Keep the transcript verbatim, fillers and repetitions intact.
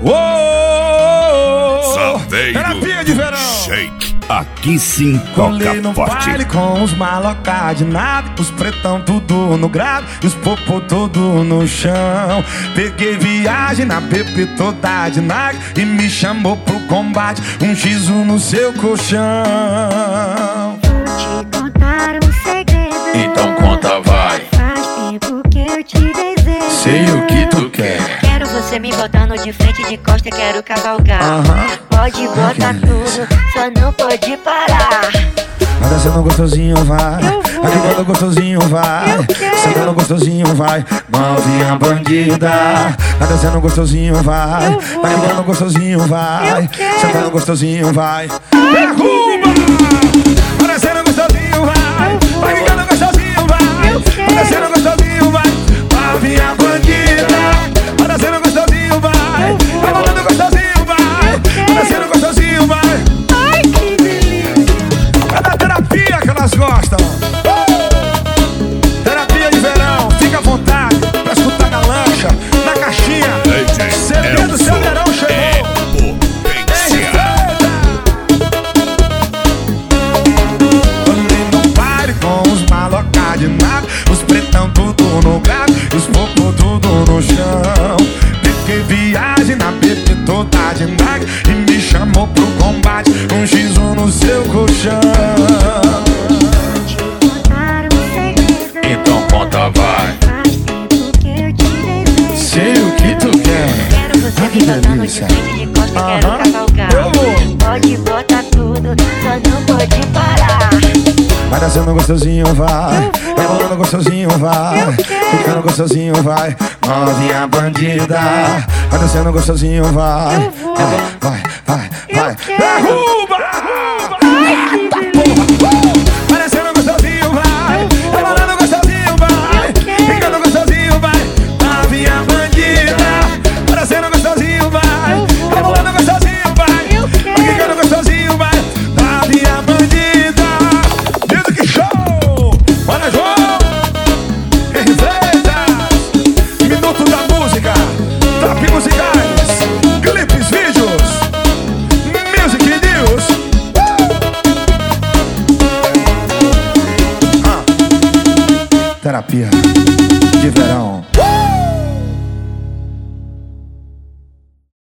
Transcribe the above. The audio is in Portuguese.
Oh, terapia de verão. Shake. Aqui sim Colei no toca forte. baile com os maloca de nave, os pretão tudo no grave e os popô tudo no chão. Peguei viagem na B P toda de nave e me chamou pro combate, um X um no seu colchão. Vou te contar um segredo. Então conta, vai. Faz tempo que eu te desejo. Sei o que tu quer. Quero você me botando de frente, de costa, quero cavalgar. Aham. Pode botar tudo, só não pode parar. Vai descendo gostosinho, vai. Aqui quando gostosinho, vai. Sentando gostosinho, vai. Novinha bandida. Vai descendo gostosinho, vai. Aqui quando gostosinho, vai. Sentando gostosinho, vai. Derruba! Vai descendo gostosinho, vai. Vai ficando gostosinho, vai. Vai descendo gostosinho, vai. Novinha bandida. Vai descendo gostosinho, vai. Vai mandando gostosinho, vai. Vai descendo gostosinho, vai. Ai, que delícia. É da terapia que elas gostam. Terapia de verão, fica à vontade pra escutar na lancha, na caixinha. C D do seu verão chegou. Andei no baile com os maloca de nave, os pretão tudo no grave e os popô tudo no chão. Peguei viagem na B P toda de nave e me chamou pro combate, um X um no seu colchão. Contar um segredo. Então conta, vai. Faz tempo que eu te desejo. Sei o que tu quer. Quero você Ah, que me botando de delícia. frente, de costa, quero Aham. cavalgar. Eu vou. Pode botar tudo, só não pode parar. Vai descendo gostosinho, vai. Vai rolando gostosinho, vai. Ficando gostosinho, vai. Novinha bandida. Vai descendo gostosinho, vai. Vai, vai, vai. Derruba! Eita porra! Vai descendo gostosinho, vai. Vai rolando gostosinho, vai. Ficando gostosinho, vai. Novinha bandida. Vai descendo gostosinho, vai. Vai rolando gostosinho, vai. Vai ficando gostosinho, vai. Novinha bandida. Music Show! Olha, João! Receitas! Minuto da música! Top musicais! Clipes, vídeos! Music News! Uh! Ah. Terapia de verão.